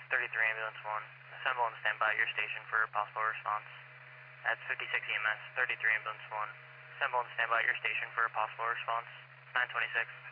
33 Ambulance 1. Assemble and stand by at your station for a possible response. At 56 EMS, 33 Ambulance 1. Assemble and stand by at your station for a possible response. 926.